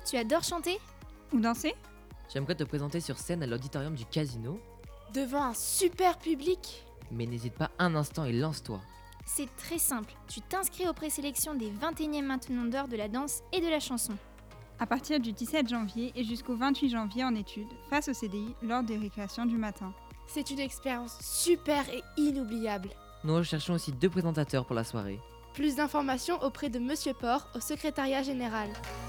Tu adores chanter? Ou danser? J'aimerais te présenter sur scène à l'auditorium du casino, Devant un super public. mais n'hésite pas un instant et lance-toi. C'est très simple, tu t'inscris aux présélections des 21e Maintenant d'heure de la danse et de la chanson. À partir du 17 janvier et jusqu'au 28 janvier en études, face au CDI lors des récréations du matin. C'est une expérience super et inoubliable. Nous recherchons aussi 2 présentateurs pour la soirée. Plus d'informations auprès de Monsieur Port au secrétariat général.